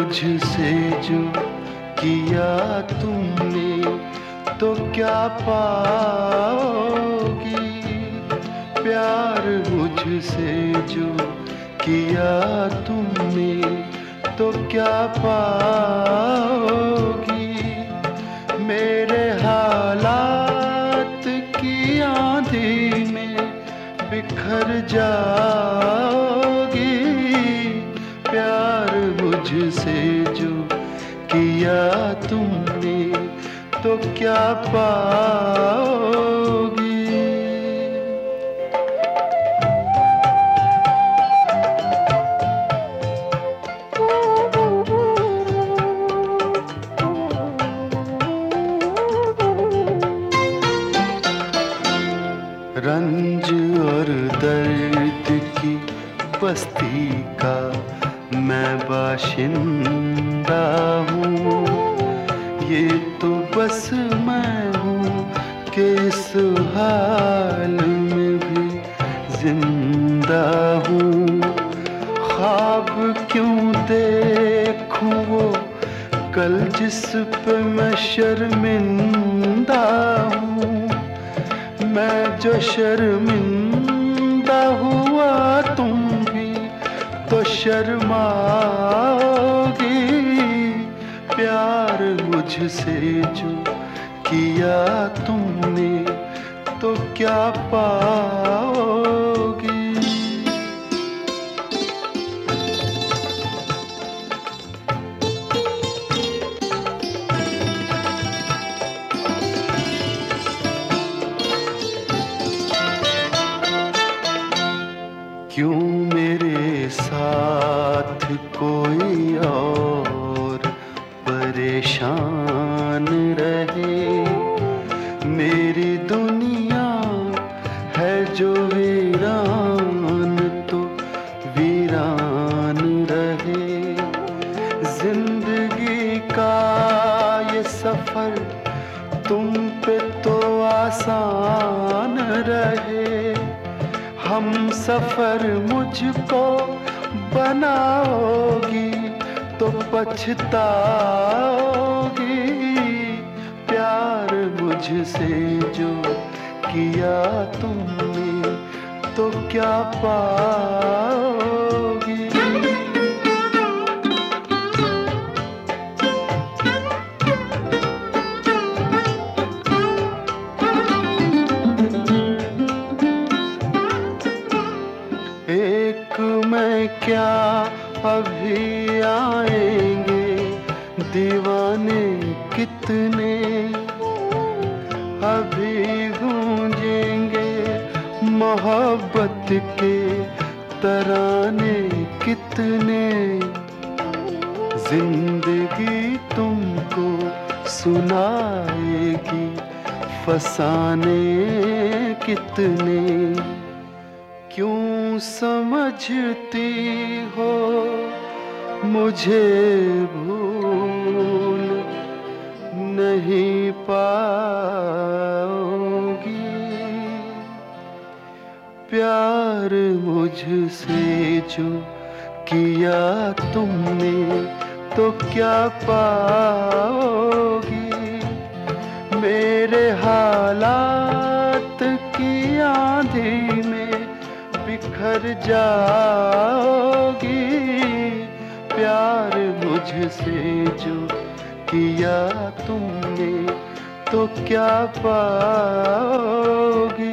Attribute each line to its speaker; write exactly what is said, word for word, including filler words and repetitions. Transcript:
Speaker 1: मुझसे जो किया तुमने तो क्या पाओगी। प्यार मुझसे जो किया तुमने तो क्या पाओगी। मेरे हालात की आंधी में बिखर जाओगी। प्यार मुझसे जो किया तुमने तो क्या पाओगी। रंज और दर्द की बस्ती का मैं बाशिंदा हूँ। ये तो बस मैं हूँ कि इस हाल में भी जिंदा हूँ। ख्वाब क्यों देखूं वो कल जिस पे मैं शर्मिंदा हूँ। मैं जो शर्मिंदा हुआ तुम भी तो शर्माओगी। प्यार मुझसे जो किया तुमने तो क्या पाओगी। क्यों मेरे साथ कोई और परेशान रहे। मेरी दुनिया है जो वीरान तो वीरान रहे। जिंदगी का ये सफर तुम पे तो आसान रहे। हम सफर मुझको बनाओगी तो पछताओगी। प्यार मुझसे जो किया तुमने तो क्या पाओगी। एक मैं क्या अभी आएंगे दीवाने कितने। अभी गूंजेंगे मोहब्बत के तराने कितने। जिंदगी तुमको सुनाएगी फसाने कितने। क्यों समझती हो मुझे भूल नहीं पाओगी। प्यार मुझसे जो किया तुमने तो क्या पाओगी। मेरे हालात की आंधी में बिखर जाओगी। प्यार मुझसे जो किया तुमने तो क्या पाओगी।